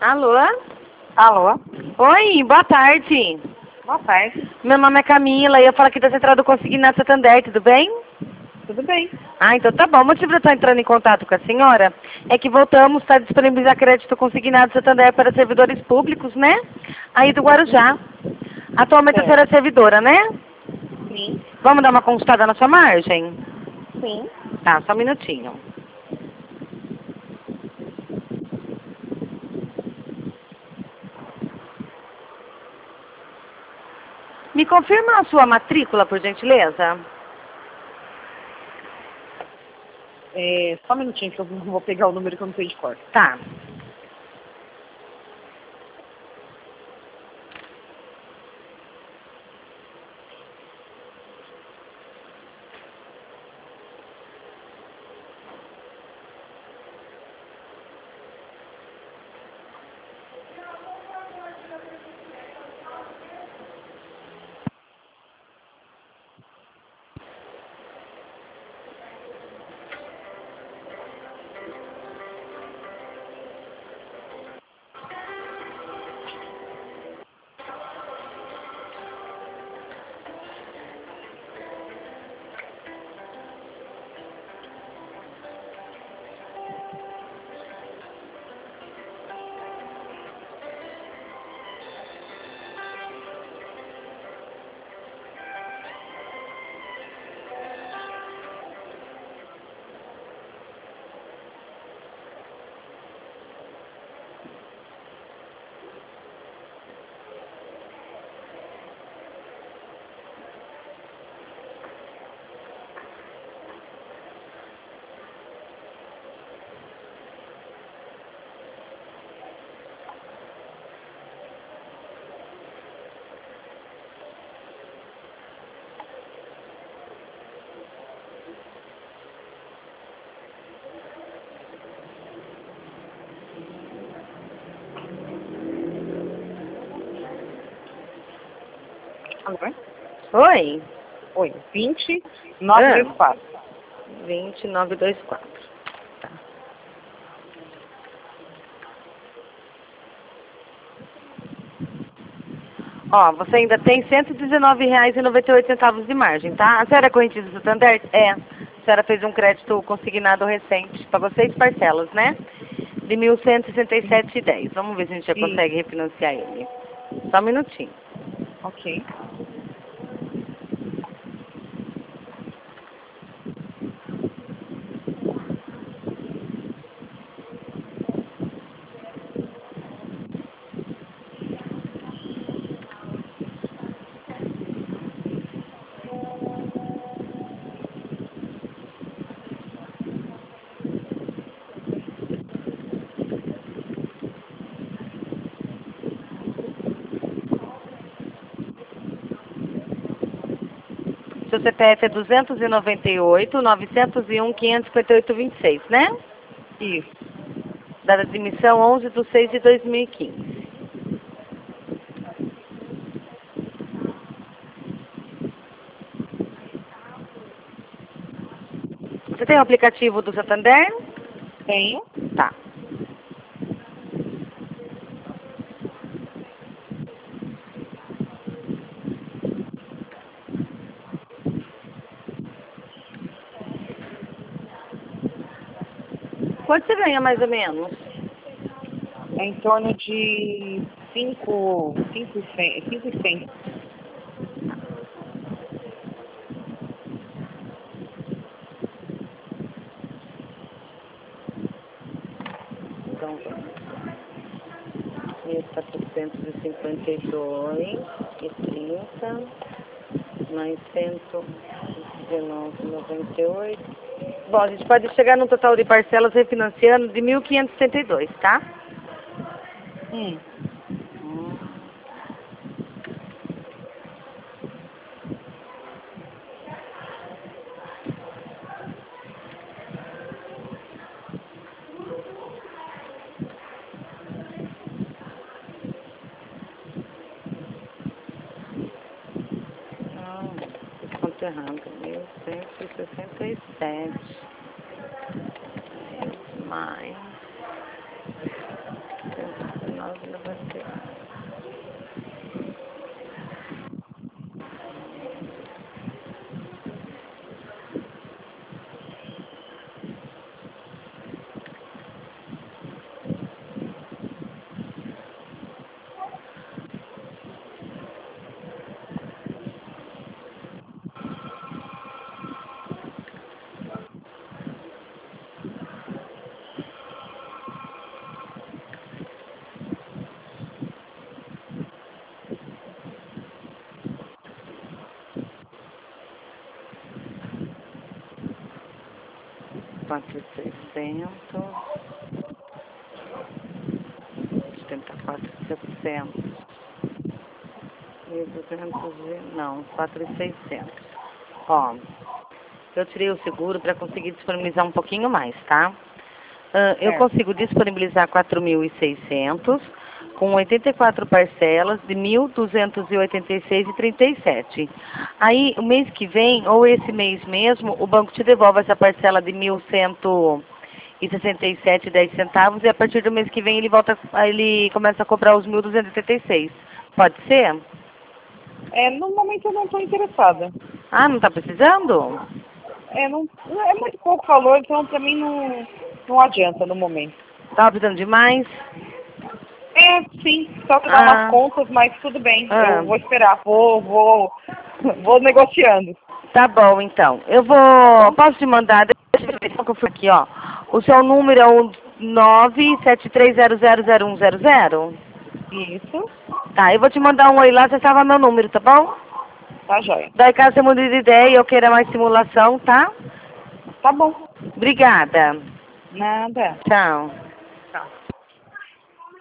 Alô? Alô? Oi, boa tarde. Boa tarde. Meu nome é Camila e eu falo aqui da Central do Consignado Santander, tudo bem? Tudo bem? Ah, então tá bom. O motivo de eu estar entrando em contato com a senhora é que voltamos a disponibilizar crédito consignado Santander para servidores públicos, né? Aí do Guarujá. Atualmente a senhora é Certo. servidora, né? Sim. Vamos dar uma consultada na sua margem? Sim. Tá, só um minutinho. Me confirma a sua matrícula, por gentileza? Só um minutinho que eu vou pegar o número que eu não sei de cor. Tá. Alô? Oi? Oi. 20924. 20924. Tá. Ó, você ainda tem R$ 119,98 de margem, tá? A senhora é correntista do Santander? É. A senhora fez um crédito consignado recente, pagou 6 parcelas, né? De R$ 1.167,10. Vamos ver se a gente já Isso. consegue refinanciar ele. Só um minutinho. Ok. Seu CPF é 298-901-558-26, né? Isso. Data de emissão 11/6/2015. Você tem o aplicativo do Santander? Tenho. Tá. Quanto você ganha mais ou menos? É em torno de 5,100. Então vamos. 1.452,30 mais 119,98. Bom, a gente pode chegar num total de parcelas refinanciando de 1.572, tá? Hum. Não, conta errado. 1.167 mais 9,91. Quatro e 700, 1.200 não, 4.600. Ó, eu tirei o seguro para conseguir disponibilizar um pouquinho mais, tá? Eu consigo disponibilizar 4.600 com 84 parcelas de 1.286,37. Aí, o mês que vem, ou esse mês mesmo, o banco te devolve essa parcela de 1.167,10 centavos e a partir do mês que vem ele começa a cobrar os 1.286. Pode ser? No momento eu não estou interessada. Ah, não está precisando? Não é muito pouco valor, então para mim não adianta no momento. Estava precisando de mais? Sim, só para dar umas contas, mas tudo bem. Eu vou esperar, vou negociando. Tá bom, então. Eu vou... Posso te mandar... Deixa eu ver se eu fui aqui, ó. O seu número é o 973000100? Isso. Tá, eu vou te mandar um oi lá, você salva meu número, tá bom? Tá, joia. Daí, caso você mude de ideia e eu queira mais simulação, tá? Tá bom. Obrigada. Nada. Tchau. Tchau.